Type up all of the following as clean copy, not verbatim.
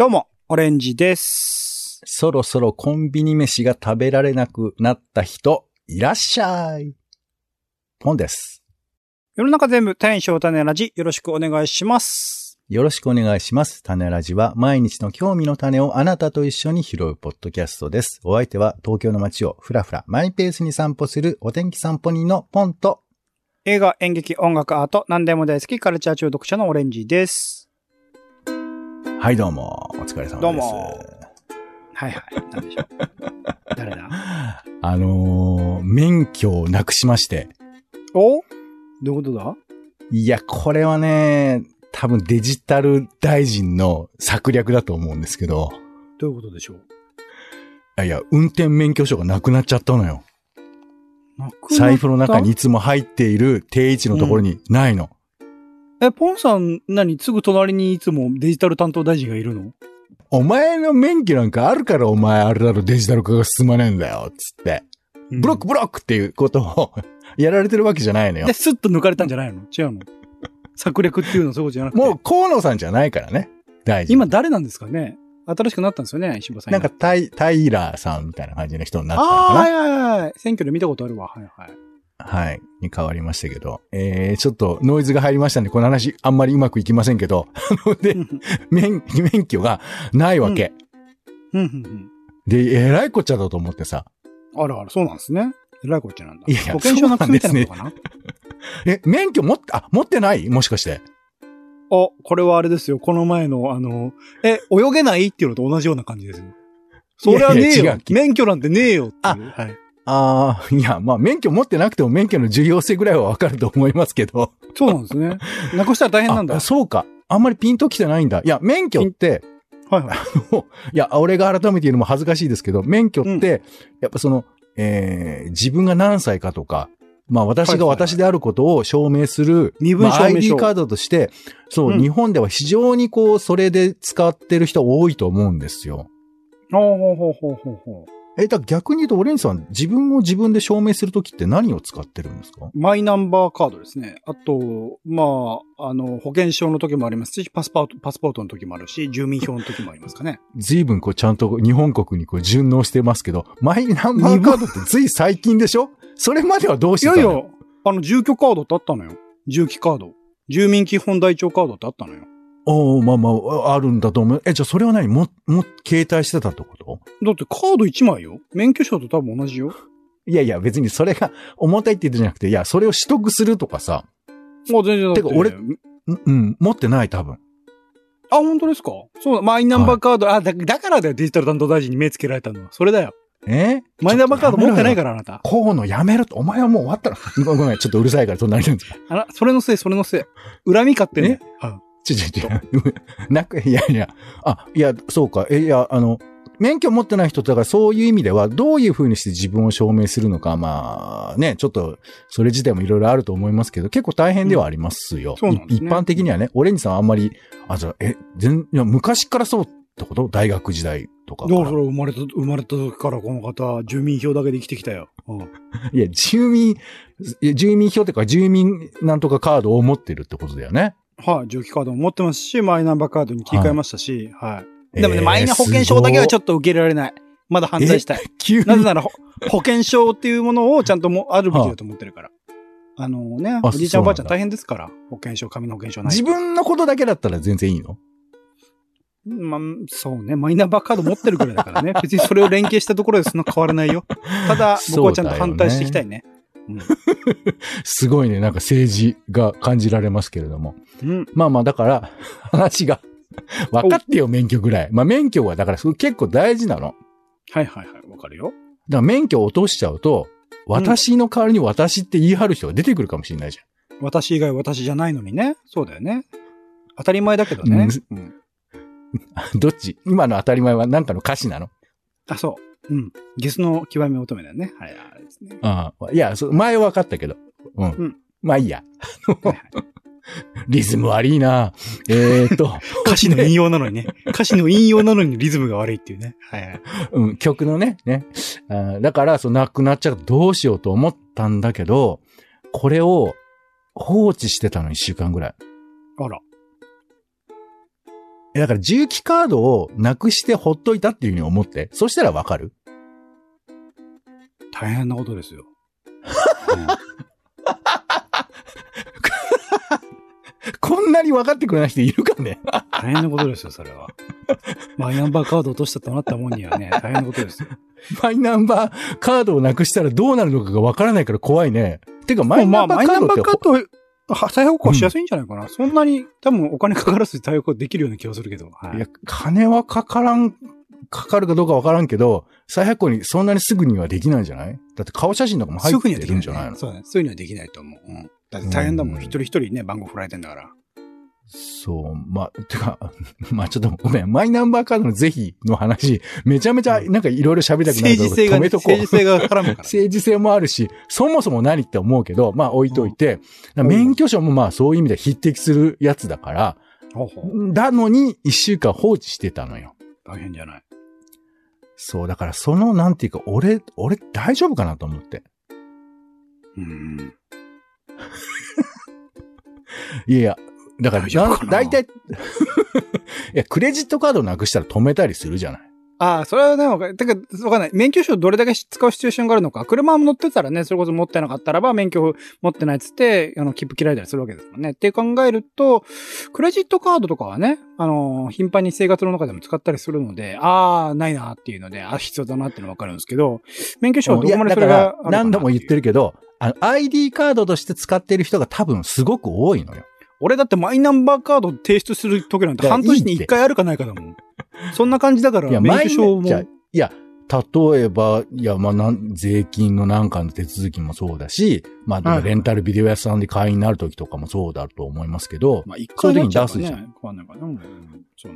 どうも、オレンジです。 そろそろコンビニ飯が食べられなくなった人、いらっしゃい。ポンです。 世の中全部、大将種ラジ、よろしくお願いします。 よろしくお願いします。種ラジは毎日の興味の種をあなたと一緒に拾うポッドキャストです。お相手は東京の街をふらふらマイペースに散歩するお天気散歩人のポンと、 映画、演劇、音楽、アート、何でも大好きカルチャー中毒者のオレンジです。 はい、どうも。お疲れ様です。 どうも。はいはい。何でしょう。誰だ？ 免許をなくしまして。 お？どういうことだ？ いや、これはね、多分デジタル大臣の策略だと思うんですけど。 どういうことでしょう？ いや、運転免許証がなくなっちゃったのよ。財布の中にいつも入っている定位置のところにないの。 ポンさん、すぐ隣にいつもデジタル担当大臣がいるの？ お前の免許なんかあるからお前あれだろデジタル化が進まねえんだよ、つって。ブロックブロックっていうことをやられてるわけじゃないのよ。 で、スッと抜かれたんじゃないの？違うの？策略っていうのそういうことじゃなくて。 もう河野さんじゃないからね、大臣。 今誰なんですかね？新しくなったんですよね、石破さん。 なんかタイラーさんみたいな感じの人になったのかな。 はいはいはい。選挙で見たことあるわ。はいはい。 はい。に変わりましたけど。ちょっとノイズが入りましたんで、この話あんまりうまくいきませんけど。で、免許がないわけ。で、えらいこっちゃだと思ってさ。 あらあら、そうなんですね。えらいこっちゃなんだ。 いやいや、 保険証なくすみたいなことかな？ 免許持ってないもしかして。 これはあれですよ。この前の、泳げないっていうのと同じような感じですよ。そりゃねえよ。免許なんてねえよっていう。 はい。いや、まあ、免許持ってなくても免許の重要性ぐらいはわかると思いますけど。 そうなんですね。なくしたら大変なんだ。 そうか。あんまりピンときてないんだ。いや、免許って、 はいはい。 いや、俺が改めて言うのも恥ずかしいですけど、免許って、やっぱ自分が何歳かとか、まあ私が私であることを証明する、 身分証明書。 ID カードとして、そう、日本では非常にそれで使ってる人多いと思うんですよ。 ほう。 だから逆に言うと、オレンジさん、自分を自分で証明するときって何を使ってるんですか？ マイナンバーカードですね。あと、保険証の時もありますし、パスポートの時もあるし、住民票の時もありますかね。 随分ちゃんと日本国に順応してますけど、マイナンバーカードってつい最近でしょ？それまではどうしてたの？いやいや、住居カードってあったのよ。住基カード。住民基本台帳カードってあったのよ。 まあ、あるんだと思う。じゃあそれは何携帯してたってこと？ だってカード1枚よ。免許証と多分同じよ。 いやいや、別にそれが重たいって言ってじゃなくて、いや、それを取得するとかさ。 全然だって。 てか俺、持ってない多分。 本当ですか？そう、マイナンバーカード、だからだよ、デジタル担当大臣に目つけられたのは。それだよ。マイナンバーカード持ってないから、あなた。 河野やめろと。お前はもう終わったら。ごめん、ちょっとうるさいからそんなに言うんですか。 それのせい。恨み買ってね。 いや、そうか。免許持ってない人だからそういう意味ではどういう風にして自分を証明するのか、まあね、ちょっとそれ自体もいろいろあると思いますけど、結構大変ではありますよ。 そうなんですね。 一般的にはね、オレンジさんはあんまり、昔からそうってこと？大学時代とか。 だから生まれた時からこの方、住民票だけで生きてきたよ。 いや、住民票ってか住民なんとかカードを持ってるってことだよね。 はい、住基カードも持ってますし、マイナンバーカードに切り替えましたし、はい。でもね、マイナ保険証だけはちょっと受け入れられない。まだ反対したい。なぜなら、保険証っていうものをちゃんとあるべきだと思ってるから。おじいちゃんおばあちゃん大変ですから。紙の保険証ない。 自分のことだけだったら全然いいの？ まあ、そうね。マイナンバーカード持ってるくらいだからね。別にそれを連携したところでそんな変わらないよ。ただ、僕はちゃんと反対していきたいね。 すごいね、なんか政治が感じられますけれども。まあ、だから、話が、分かってよ、免許ぐらい。まあ、免許はだから結構大事なの。 はい、わかるよ。 だから免許を落としちゃうと、私の代わりに私って言い張る人が出てくるかもしれないじゃん。 私以外私じゃないのにね。そうだよね。当たり前だけどね。 どっち？今の当たり前は何かの歌詞なの？ そう。ゲスの極み乙女だよね。はい、あれですね。 いや、前は分かったけど。まあいいや。リズム悪いな。 歌詞の引用なのにね。歌詞の引用なのにリズムが悪いっていうね。 曲のね。だから、なくなっちゃうとどうしようと思ったんだけど、これを放置してたの1週間ぐらい。 あら。 だから重機カードをなくしてほっといたっていうふうに思って。そしたらわかる？ 大変なことですよ。 こんなに分かってくれない人いるかね。 大変なことですよ、それは。マイナンバーカード落としたとなったもんにはね、大変なことですよ。 マイナンバーカードをなくしたらどうなるのかが分からないから怖いね。てか、マイナンバーカードって。 再発行しやすいんじゃないかな、そんなに多分お金かからず再発行できるような気がするけど。 はい、いや、金はかかるかどうか分からんけど、再発行にそんなにすぐにはできないんじゃない？だって顔写真とかも入ってるんじゃないの？ そうだね。そういうのはできないと思う。うん。だって大変だもん。一人一人ね、番号振られてんだから。 そう。てか、ちょっとごめん。マイナンバーカードの是非の話、めちゃめちゃなんかいろいろ喋りたくなるから止めとこう。 政治性が絡むから、ね。 政治性もあるし、そもそも何って思うけど、置いといて、免許証もそういう意味で匹敵するやつだから、だのに1週間放置してたのよ。 大変じゃない。 そう、だからなんていうか、俺大丈夫かなと思って。いや、だから、だいたい、いや、クレジットカードなくしたら止めたりするじゃない。 ああ、それはね、わかんない。免許証どれだけ使うシチュエーションがあるのか。車も乗ってたらね、それこそ持ってなかったらば、免許持ってないっつって、切符切られたりするわけですもんね。って考えると、クレジットカードとかはね、頻繁に生活の中でも使ったりするので、ないなっていうので、必要だなっていうのはわかるんですけど、免許証はどこまでそれがあるかなっていう。 だから何度も言ってるけど、ID カードとして使ってる人が多分すごく多いのよ。 俺だってマイナンバーカード提出する時なんて半年に1回あるかないかだもん。そんな感じだから、免許証も。 いや、例えば、税金のなんかの手続きもそうだし、レンタルビデオ屋さんで会員になる時とかもそうだと思いますけど、 1回に出すじゃん。そう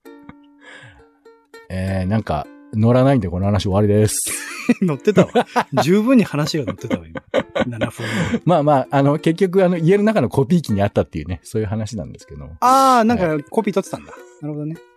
ね。なんか、乗らないんでこの話終わりです。 乗ってたわ。十分に話が乗ってたわ、今。7 分。結局、家の中のコピー機にあったっていうね、そういう話なんですけど。 なんかコピー取ってたんだ。なるほどね。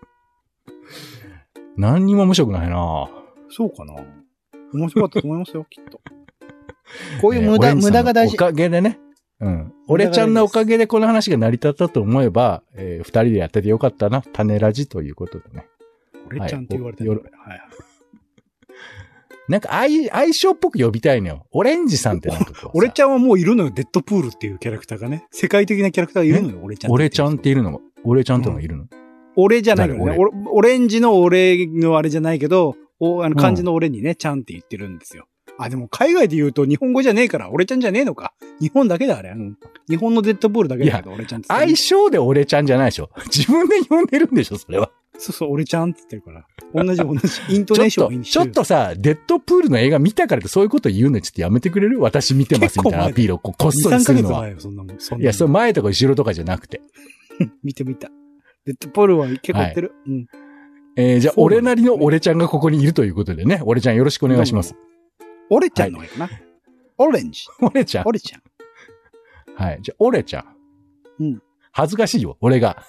何にも面白くないな。 そうかな。面白かったと思いますよ、きっと。こういう無駄が大事。 おかげでね。うん。俺ちゃんのおかげでこの話が成り立ったと思えば、二人でやっててよかったな。種ラジということでね。 俺ちゃんって言われてる。はい。 なんか相性っぽく呼びたいのよ。オレンジさんってなんかこう。 俺ちゃんはもういるのよ。デッドプールっていうキャラクターがね。世界的なキャラクターがいるのよ。俺ちゃん。 俺ちゃんっているの。俺ちゃんってのがいるの。 俺じゃないからね。オレンジの俺のあれじゃないけど、漢字の俺にね、ちゃんって言ってるんですよ。でも海外で言うと日本語じゃねえから、俺ちゃんじゃねえのか。日本だけだ、あれ。日本のデッドプールだけだけど、俺ちゃんって。 相性で俺ちゃんじゃないでしょ。自分で呼んでるんでしょ、それは。 そう、俺ちゃんって言ってるから。同じ。イントネーションちょっとさ、デッドプールの映画見たからってそういうこと言うのちょっとやめてくれる？私見てますみたいなアピールをこっそりするのは。 2、3ヶ月前よ、そんなもん。 いや、それ前とか後ろとかじゃなくて。 見てみた。デッドプールは結構言ってる。 じゃあ、俺なりの俺ちゃんがここにいるということでね。俺ちゃんよろしくお願いします。 俺ちゃんの方かな。オレンジ。 俺ちゃん。 俺ちゃん。 はい。じゃあ、俺ちゃん。 うん。 恥ずかしいよ、俺が。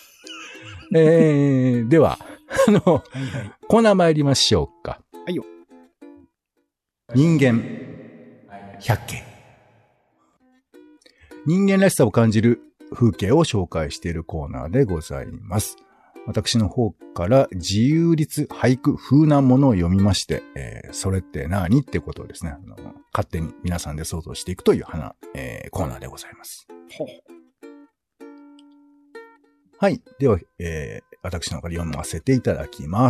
では、コーナー参りましょうか。 はいよ。 人間百景。人間らしさを感じる風景を紹介しているコーナーでございます。私の方から自由律俳句風なものを読みまして、それって何ってことをですね、勝手に皆さんで想像していくというコーナーでございます。はい。では、私の方から読ませていただきます。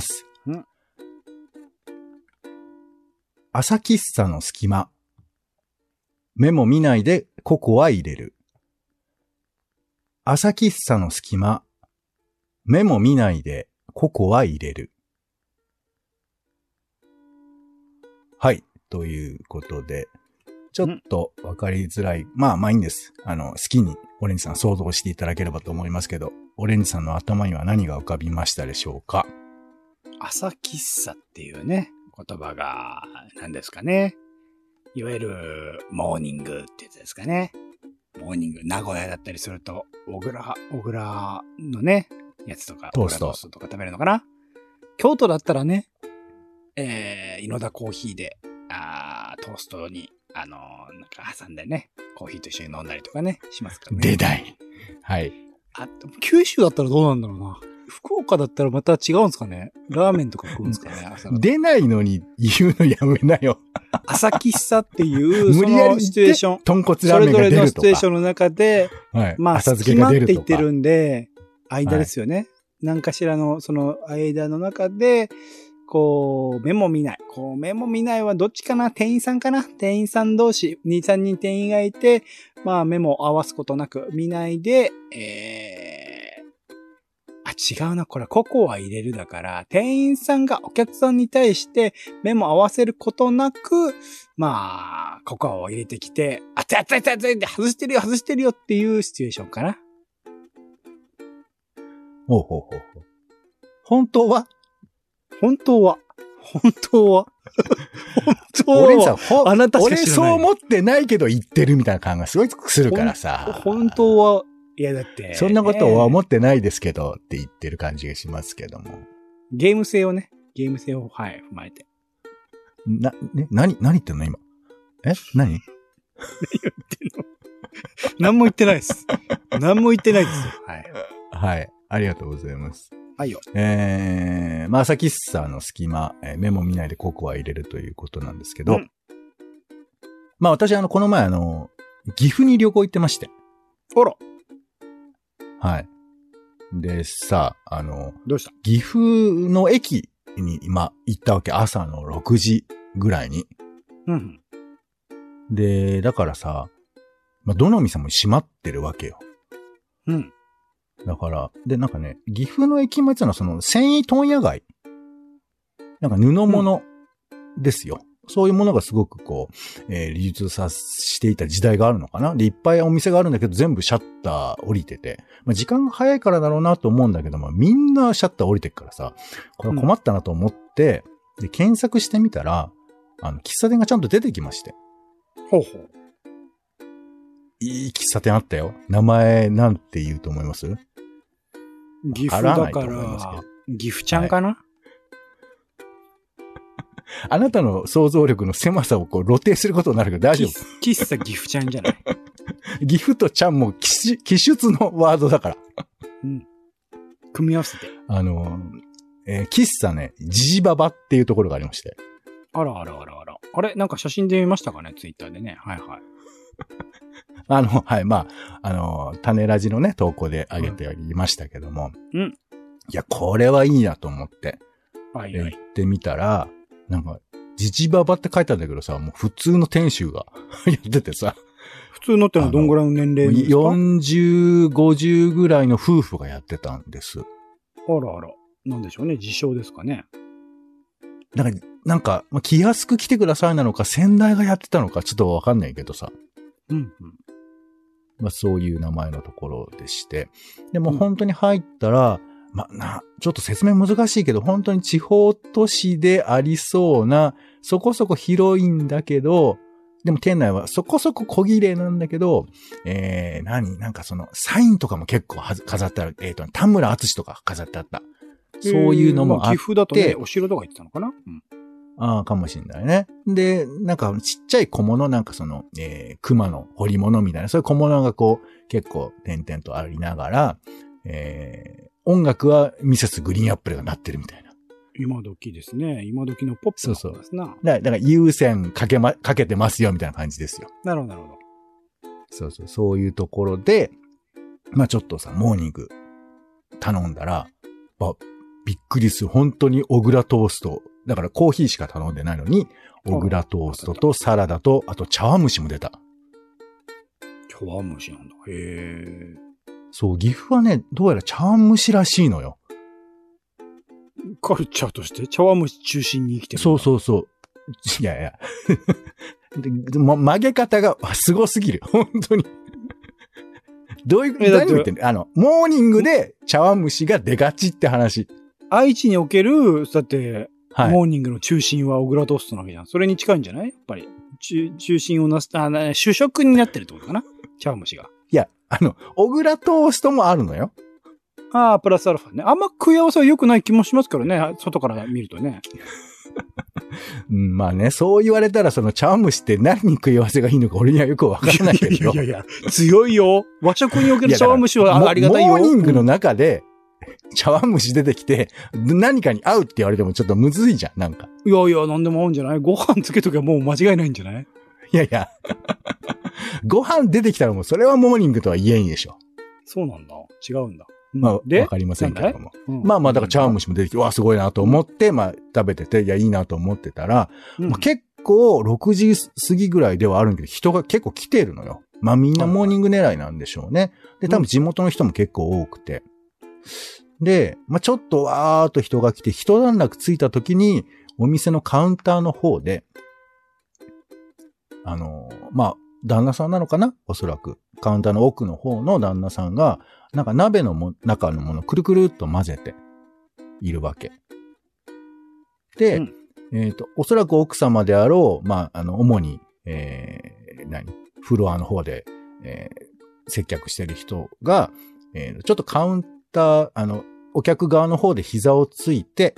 朝喫茶の隙間。目も見ないでココア入れる。朝喫茶の隙間。目も見ないでココア入れる。はい。ということで、ちょっとわかりづらい。まあいいんです。好きにオレンジさん想像していただければと思いますけど、オレンジさんの頭には何が浮かびましたでしょうか？ 朝喫茶っていうね、言葉が何ですかね。いわゆるモーニングってやつですかね。モーニング、名古屋だったりすると、小倉のね、やつとか、 トーストとか食べるのかな。京都だったらね、井の田コーヒーで、トーストに、なんか挟んでね、コーヒーと一緒に飲んだりとかね、しますからね。 出ない。はい。 九州だったらどうなんだろうな。 福岡だったらまた違うんですかね。ラーメンとか食うんですかね。朝出ないのに言うのやめなよ。 朝喫茶っていう、 無理やりシチュエーション。 豚骨ラーメンが出るとか。それぞれのシチュエーションの中で、 はい、 まあ、隙間って言ってるんで、間ですよね。はい、何かしらの、その間の中で、こう、目も見ない。こう、目も見ないはどっちかな？店員さんかな？店員さん同士、2、3人店員がいて、まあ、目も合わすことなく見ないで、違うな。これ、ココア入れるだから、店員さんがお客さんに対して目も合わせることなく、まあ、ココアを入れてきて、熱い熱い熱い熱いって外してるよっていうシチュエーションかな。 ほうほうほうほう。本当は俺さ、あなたしか知らない。俺そう思ってないけど言ってるみたいな感がすごいするからさ。 本当は、いやだって。 そんなことは思ってないですけどって言ってる感じがしますけども。 ゲーム性を、はい、踏まえて。 何言ってんの今。何言ってんの何も言ってないです。何も言ってないですよ。はい。 はい。ありがとうございます。 はいよ。 まあ、朝喫茶の隙間、メモ見ないでココア入れるということなんですけど、まあ私この前岐阜に旅行行ってまして。 あら。 はい。でさ、 どうした？ 岐阜の駅に今行ったわけ。朝の6時ぐらいに。 うん。 で、だからさ、まあどの店も閉まってるわけよ。 うん。 だから、で、なんかね、岐阜の駅前っていうのはその繊維問屋街。なんか布物ですよ。そういうものがすごくこう、流通していた時代があるのかな。で、いっぱいお店があるんだけど全部シャッター降りてて、まあ、時間が早いからだろうなと思うんだけども、みんなシャッター降りてるからさ、これ困ったなと思って、で、検索してみたら、喫茶店がちゃんと出てきまして。 ほうほう。 いい喫茶店あったよ。名前なんて言うと思います？ 岐阜だから、岐阜ちゃんかな、はい、 あなたの想像力の狭さをこう露呈することになるけど大丈夫？ 喫茶岐阜ちゃんじゃない岐阜とちゃんも奇出のワードだから。 うん。組み合わせて。 喫茶ね、ジジババっていうところがありまして。 あら。あれなんか写真で見ましたかね？ツイッターでね。はいはい。 はい、まあ、種ラジのね、投稿で上げてありましたけども。 うん。 いや、これはいいなと思って。 はいはい。 行ってみたら、なんか、ジジババって書いてあるんだけどさ、もう普通の店主がやっててさ。 普通のってのはどんぐらいの年齢ですか ？40、50ぐらいの夫婦がやってたんです。 あら。なんでしょうね、自称ですかね。 なんか、気安く来てくださいなのか、先代がやってたのか、ちょっとわかんないけどさ。 うん。 まあそういう名前のところでして。でも本当に入ったら、ちょっと説明難しいけど、本当に地方都市でありそうな、そこそこ広いんだけど、でも店内はそこそこ小綺麗なんだけど、なんかその、サインとかも結構飾ってある。田村敦とか飾ってあった。そういうのもあって。 岐阜だとね、お城とか言ってたのかな？うん。 ああ、かもしれないね。で、なんかちっちゃい小物、なんかその、熊の彫り物みたいな、そういう小物がこう、結構点々とありながら、音楽はミセスグリーンアップルが鳴ってるみたいな。 今時ですね。今時のポップなことですな。 そう。だから有線かけてますよみたいな感じですよ。 なるほど。 そういうところで、まあちょっとさ、モーニング頼んだら、びっくりする。本当に小倉トースト。だからコーヒーしか頼んでないのに、小倉トーストとサラダと、あと茶碗蒸しも出た。 茶碗蒸しなんだ。へえ。 そう、岐阜はね、どうやら茶碗蒸しらしいのよ。 カルチャーとして茶碗蒸し中心に生きてる。 そう。いや。曲げ方がすごすぎる。本当に。どういう、何言ってんの？モーニングで茶碗蒸しが出がちって話。 愛知における、だって、 はい、 モーニングの中心は小倉トーストなわけじゃん。それに近いんじゃない？やっぱり。中心をなす、主食になってるってことかな？茶碗蒸しが。 いや、小倉トーストもあるのよ。 ああ、プラスアルファね。あんま食い合わせは良くない気もしますからね。外から見るとね。 まあね、そう言われたらその茶碗蒸しって何に食い合わせがいいのか俺にはよくわからないけど。 いや、強いよ。和食における茶碗蒸しはありがたいよ。 モーニングの中で、 茶碗蒸し出てきて、何かに合うって言われてもちょっとむずいじゃん、なんか。 いやいや、なんでも合うんじゃない？ご飯つけときゃもう間違いないんじゃない？ いやいや。ご飯出てきたらもうそれはモーニングとは言えんでしょ。 そうなんだ。違うんだ。 まあ、わかりませんけども。まあまあ、だから茶碗蒸しも出てきて、わあ、すごいなと思って、まあ、食べてて、いや、いいなと思ってたら、まあ、結構6時過ぎぐらいではあるんだけど、人が結構来てるのよ。まあみんなモーニング狙いなんでしょうね。で、多分地元の人も結構多くて。で、まあちょっとわーっと人が来て、一段落ついた時に、お店のカウンターの方で、まあ、旦那さんなのかな？おそらく。カウンターの奥の方の旦那さんが、なんか鍋の中のものをくるくるっと混ぜているわけ。で、おそらく奥様であろう、まあ、主に、フロアの方で、接客してる人が、ちょっとカウンター、お客側の方で肘をついて、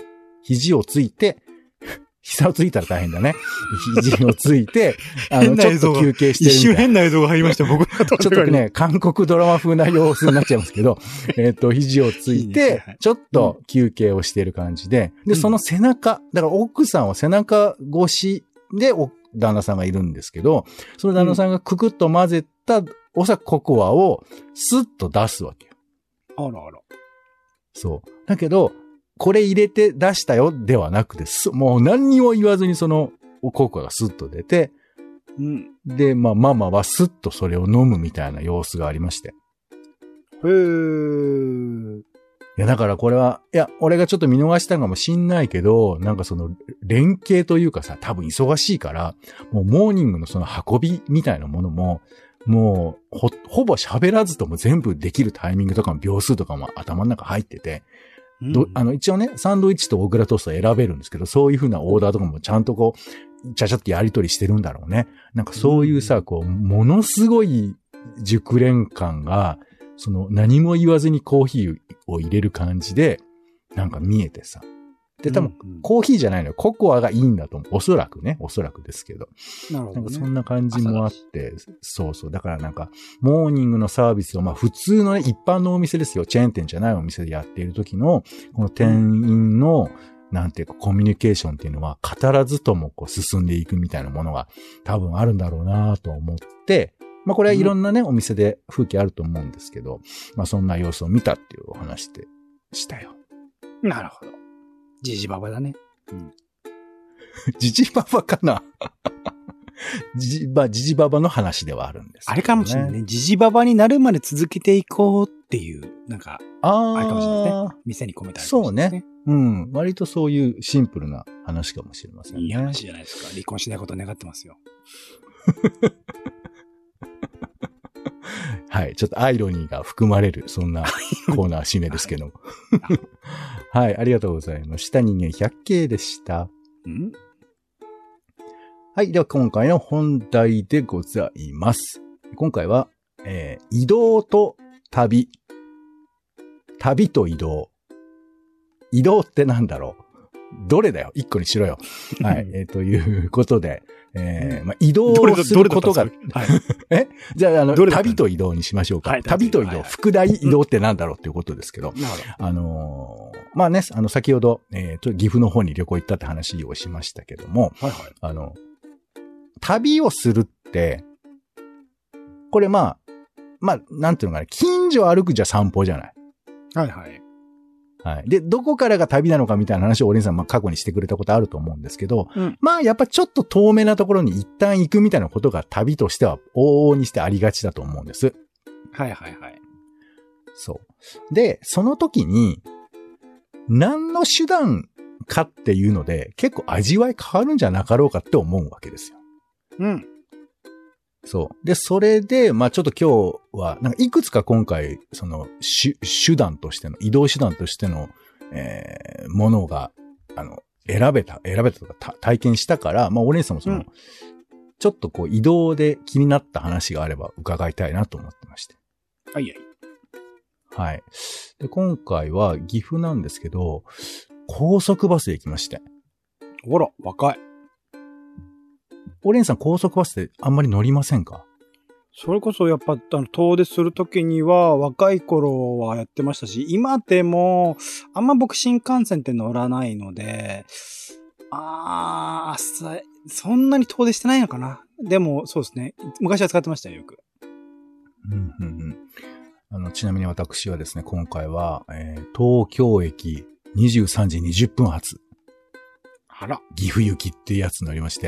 膝をついたら大変だね。肘をついて、ちょっと休憩してるみたいな。 一瞬変な映像が入りました、僕が。 ちょっとね、韓国ドラマ風な様子になっちゃいますけど、肘をついて、ちょっと休憩をしている感じで、で、その背中、だから奥さんは背中越しで旦那さんがいるんですけど、その旦那さんがくくっと混ぜたおそらくココアをスッと出すわけよ。 あらあら。 そう。だけど、これ入れて出したよではなくて、もう何にも言わずにそのココアがスッと出て、で、まあママはスッとそれを飲むみたいな様子がありまして。 へー。 いや、だからこれは、いや、俺がちょっと見逃したかもしんないけど、なんかその連携というかさ、多分忙しいから、もうモーニングのその運びみたいなものも、もうほぼ喋らずとも全部できるタイミングとかも秒数とかも頭の中入ってて、一応ね、サンドイッチとオクラトースト選べるんですけど、そういう風なオーダーとかもちゃんとこう、ちゃちゃっとやり取りしてるんだろうね。なんかそういうさ、こう、ものすごい熟練感が、その何も言わずにコーヒーを入れる感じで、なんか見えてさ。で、多分、コーヒーじゃないのよ。ココアがいいんだと思う。おそらくですけど。 なるほど、ね。 なんかそんな感じもあって、そうそう。だからなんか、モーニングのサービスを、まあ普通のね、一般のお店ですよ。チェーン店じゃないお店でやっている時の、この店員の、なんていうかコミュニケーションっていうのは、語らずともこう進んでいくみたいなものが多分あるんだろうなと思って、まあこれはいろんなね、お店で風景あると思うんですけど、まあそんな様子を見たっていうお話でしたよ。 なるほど。ジジババだね。 ジジババかなジジババの話ではあるんです、ね。 あれかもしれないね。ジジババになるまで続けていこうっていう、なんか、あれかもしれないですね。店に込めたり、ね。 そうね。うん。割とそういうシンプルな話かもしれませんね。 いい話じゃないですか。離婚しないことを願ってますよ。 はい。ちょっとアイロニーが含まれる、そんなコーナー締めですけども。はい。ありがとうございました。人間百景でした。はい。では今回の本題でございます。今回は、移動と旅。旅と移動。移動ってなんだろう？どれだよ？一個にしろよ。はい。ということで、まあ、移動をすることが、じゃあ、旅と移動にしましょうか。旅と移動、副題移動ってなんだろうっていうことですけど、まあね、先ほど、岐阜の方に旅行行ったって話をしましたけども、旅をするって、これまあ、なんていうのかな、近所歩くじゃ散歩じゃない。 はいはい。 はい。で、どこからが旅なのかみたいな話をオレンさん過去にしてくれたことあると思うんですけど、まあやっぱちょっと遠めなところに一旦行くみたいなことが旅としては往々にしてありがちだと思うんです。 はいはいはい。 そう。で、その時に、何の手段かっていうので結構味わい変わるんじゃなかろうかって思うわけですよ。そう。で、それで、まあちょっと今日は、なんかいくつか今回、その、手段としての、移動手段としての、ものが、選べたとか体験したから、まあお姉さんもその、ちょっとこう移動で気になった話があれば伺いたいなと思ってまして。 はいはい。 はい。で、今回は岐阜なんですけど、高速バスで行きまして。 ほら、若い。 オレンさん高速バスってあんまり乗りませんか？ それこそやっぱ、遠出するときには、若い頃はやってましたし、今でも、あんま僕新幹線って乗らないので、そんなに遠出してないのかな。でも、そうですね。昔は使ってましたよ、よく。 ちなみに私はですね、今回は、東京駅23時20分発。 あら。 岐阜行きっていうやつ乗りまして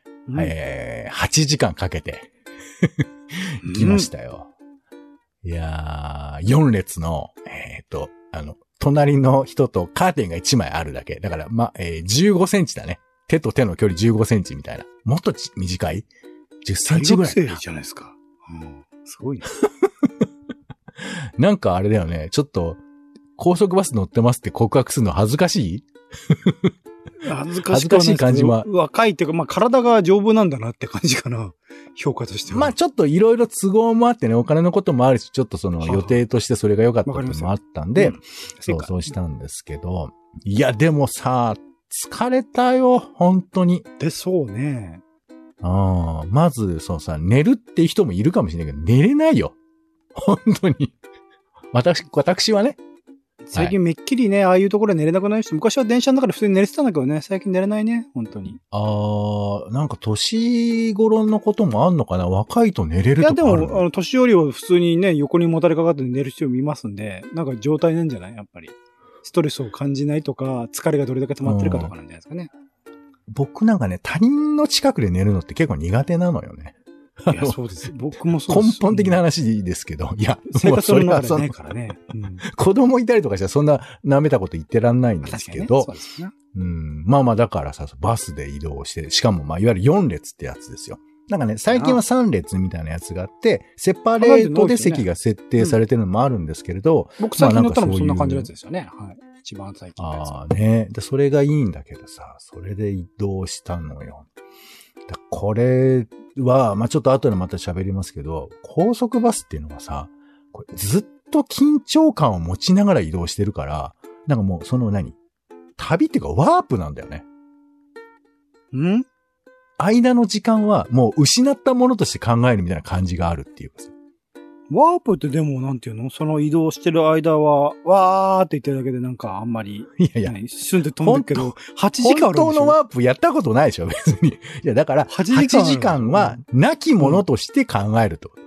、8時間かけて行きましたよ。いやー、4列の、隣の人とカーテンが1枚あるだけ。だから、15センチだね。手と手の距離15センチみたいな。もっと短い ?10 センチぐらい。 じゃないですか。すごいね。 なんかあれだよね。ちょっと、高速バス乗ってますって告白するの恥ずかしい？ 恥ずかしい感じは。 若いっていうか、体が丈夫なんだなって感じかな。評価としては。 ちょっといろいろ都合もあってね、お金のこともあるし、ちょっとその予定としてそれが良かったっていうのもあったんで、そうしたんですけど、いや、でもさ、疲れたよ、本当に。 で、そうね。 まず、寝るっていう人もいるかもしれないけど、寝れないよ。本当に。私はね。 最近めっきりね、ああいうところで寝れなくなる人、昔は電車の中で普通に寝れてたんだけどね、最近寝れないね、本当に。なんか年頃のこともあんのかな？若いと寝れるとかあるの？いや、でも、年寄りは普通にね、横にもたれかかって寝る人もいますんで、なんか状態なんじゃない？やっぱり。ストレスを感じないとか、疲れがどれだけ溜まってるかとかなんじゃないですかね。 僕なんかね、他人の近くで寝るのって結構苦手なのよね。 いや、そうです。僕もそうです。 根本的な話ですけど、いや、 生活の中でないからね。 子供いたりとかしたらそんな舐めたこと言ってらんないんですけど、だからさ、バスで移動して、しかもいわゆる4列ってやつですよ。なんかね、最近は3列みたいなやつがあって、セパレートで席が設定されてるのもあるんですけれど、 僕最近乗ったのもそんな感じのやつですよね。はい。一番最近のやつ。 ね。で、それがいいんだけどさ、それで移動したのよ。これは、ちょっと後でまた喋りますけど、高速バスっていうのはさ、これずっと緊張感を持ちながら移動してるから、なんかもう旅っていうかワープなんだよね。間の時間はもう失ったものとして考えるみたいな感じがあるっていうかさ。 ワープってでもなんていうの？その移動してる間は、わーって言ってるだけでなんかあんまり。 いや、 一瞬で飛んでるけど、8時間あるんでしょ？ 本当のワープやったことないでしょ、別に。いや、だから、8時間は、なきものとして考えるってこと。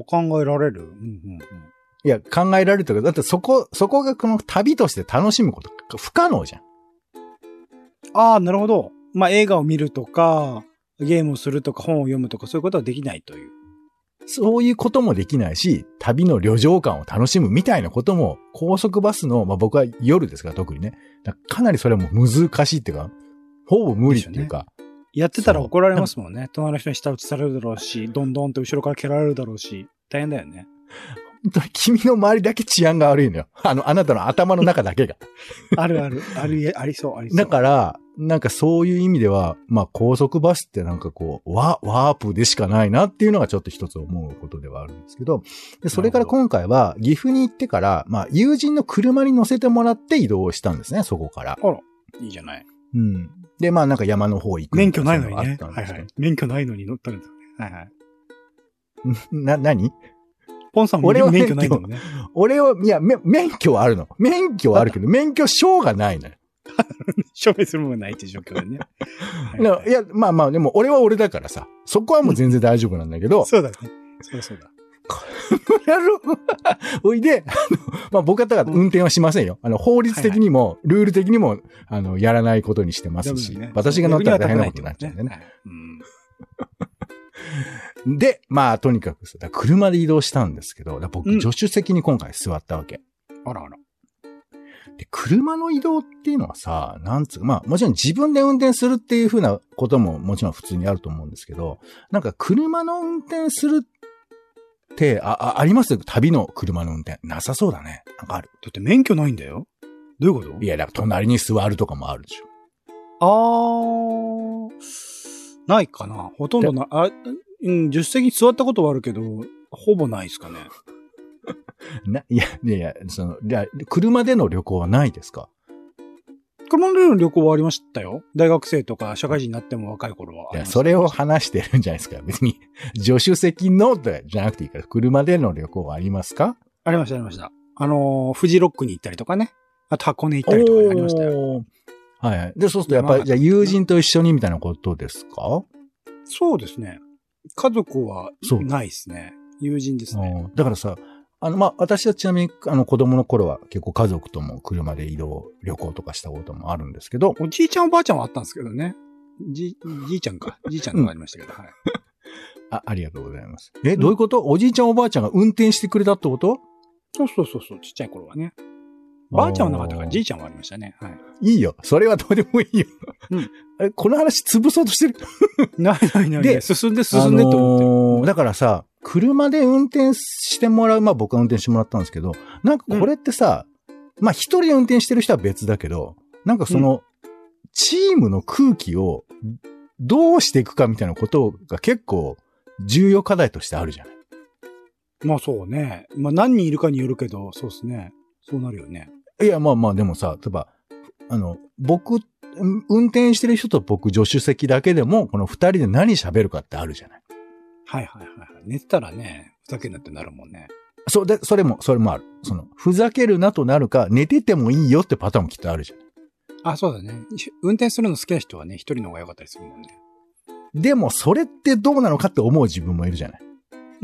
考えられる。 いや、考えられるとか、だってそこがこの旅として楽しむこと、不可能じゃん。 なるほど。映画を見るとか、ゲームをするとか、本を読むとか、そういうことはできないという。 そういうこともできないし、旅の旅情感を楽しむみたいなことも、高速バスの、僕は夜ですから特にね。かなりそれはもう難しいっていうか、ほぼ無理っていうか。 やってたら怒られますもんね。隣の人に舌打ちされるだろうし、どんどんと後ろから蹴られるだろうし、大変だよね。 本当に君の周りだけ治安が悪いのよ。あなたの頭の中だけが。 ありそう。 だから、なんかそういう意味では、高速バスってなんかワープでしかないなっていうのがちょっと一つ思うことではあるんですけど、で、それから今回は岐阜に行ってから、友人の車に乗せてもらって移動したんですね、そこから。 あら、いいじゃない。 で、なんか山の方行く。 免許ないのにね。免許ないのに乗ったんですよね。 何ポンさんも免許ないのね。 免許はあるの。免許はあるけど、免許証がないのよ。 証明するものがないっていう状況でね。 いや、でも俺は俺だからさ、そこはもう全然大丈夫なんだけど。 そうだね。そうだ。 おいで、僕はだから運転はしませんよ。法律的にも、ルール的にも、やらないことにしてますし、私が乗ったら大変なことになっちゃうんでね。で、とにかく車で移動したんですけど、僕、助手席に今回座ったわけ。 あら。 で、車の移動っていうのはさ、もちろん自分で運転するっていう風なことももちろん普通にあると思うんですけど、なんか車の運転するって、あります旅の車の運転。なさそうだね。なんかある。 だって免許ないんだよ。どういうこと？ いや、だから隣に座るとかもあるでしょ。ないかな。ほとんどな、助手席に座ったことはあるけど、ほぼないですかね。 いや、車での旅行はないですか？ 車での旅行はありましたよ。大学生とか社会人になっても若い頃は。 いや、それを話してるんじゃないですか。別に、助手席のじゃなくていいから、車での旅行はありますか？ ありました、ありました。フジロックに行ったりとかね。あと箱根行ったりとかありましたよ。 はいはい。で、そうするとやっぱり、じゃあ友人と一緒にみたいなことですか？ そうですね。家族はないですね。友人ですね。 だからさ、私はちなみに、子供の頃は結構家族とも車で旅行とかしたこともあるんですけど。 おじいちゃんおばあちゃんはあったんですけどね。じいちゃんか。じいちゃんとかありましたけど、はい。 ありがとうございます。どういうこと？おじいちゃんおばあちゃんが運転してくれたってこと？ そう、ちっちゃい頃はね。ばあちゃんはなかったから、じいちゃんはありましたね。はい。 いいよ。それはどうでもいいよ。うん。この話潰そうとしてる？ ない。で、進んでと思って。 だからさ、車で運転してもらう、僕は運転してもらったんですけど、なんかこれってさ、一人で運転してる人は別だけど、なんかチームの空気をどうしていくかみたいなことが結構重要課題としてあるじゃない。 まあそうね。何人いるかによるけど、そうですね。そうなるよね。 いや、でもさ、例えば、運転してる人と僕助手席だけでも、この二人で何喋るかってあるじゃない。 はい。寝てたらね、ふざけんなってなるもんね。 それもある。ふざけるなとなるか、寝ててもいいよってパターンもきっとあるじゃない。 あ、そうだね。運転するの好きな人はね、一人の方が良かったりするもんね。 でも、それってどうなのかって思う自分もいるじゃない。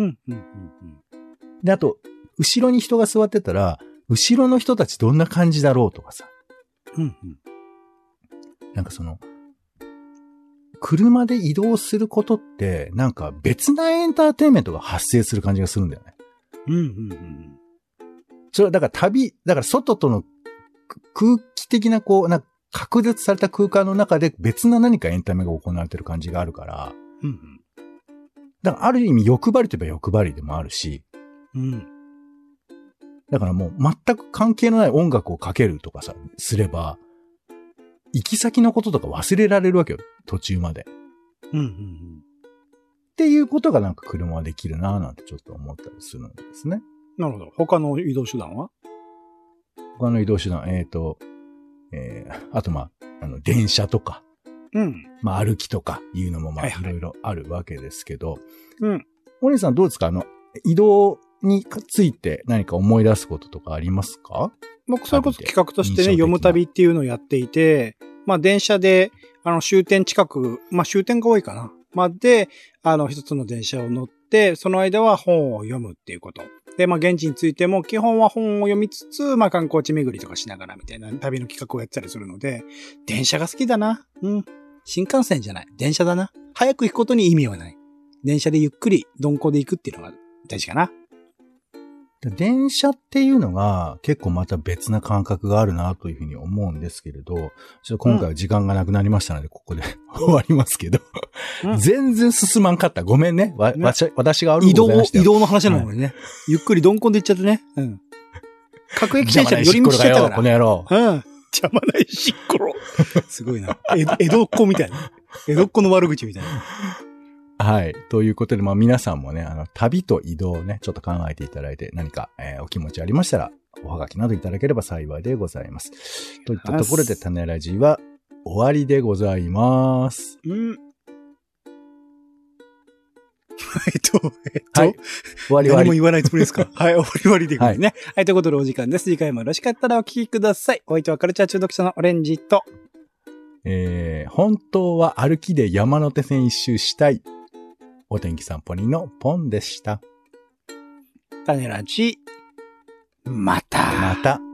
で、あと、後ろに人が座ってたら、後ろの人たちどんな感じだろうとかさ。なんか車で移動することって、なんか別なエンターテインメントが発生する感じがするんだよね。それはだから外との空気的ななんか隔絶された空間の中で別な何かエンタメが行われてる感じがあるから、だからある意味欲張りといえば欲張りでもあるし、だからもう全く関係のない音楽をかけるとかさ、すれば、行き先のこととか忘れられるわけよ、途中まで。っていうことがなんか車はできるなぁなんてちょっと思ったりするんですね。 なるほど。他の移動手段は？ 他の移動手段、あと電車とか、歩きとかいうのもいろいろあるわけですけど、お姉さんどうですか？移動について何か思い出すこととかありますか？ 僕、それこそ企画としてね、読む旅っていうのをやっていて、電車で、終点近く、終点が多いかな。で、一つの電車を乗って、その間は本を読むっていうこと。で、現地についても、基本は本を読みつつ、観光地巡りとかしながらみたいな旅の企画をやってたりするので、電車が好きだな。新幹線じゃない。電車だな。早く行くことに意味はない。電車でゆっくり、鈍行で行くっていうのが大事かな。 電車っていうのが結構また別な感覚があるなというふうに思うんですけれど、ちょっと今回は時間がなくなりましたので、ここで終わりますけど、全然進まんかった。ごめんね。私が悪いことございましたよ。 移動の話なのにね。ゆっくり鈍行で行っちゃってね。各駅停車で寄り道しちゃったから。 この野郎。 邪魔ないしっころ。すごいな。江戸っ子みたいな。江戸っ子の悪口みたいな。 はい。ということで、皆さんもね、旅と移動をね、ちょっと考えていただいて、何か、お気持ちありましたら、おはがきなどいただければ幸いでございます。といったところで、種ラジは終わりでございます。 はい、 終わり。 何も言わないつもりですか？はい、終わりでございますね。はい、ということでお時間です。次回もよろしかったらお聞きください。お相手はカルチャー中毒者のオレンジと、 本当は歩きで山手線一周したい。お天気散歩人のポンでした。 種ラジ、また。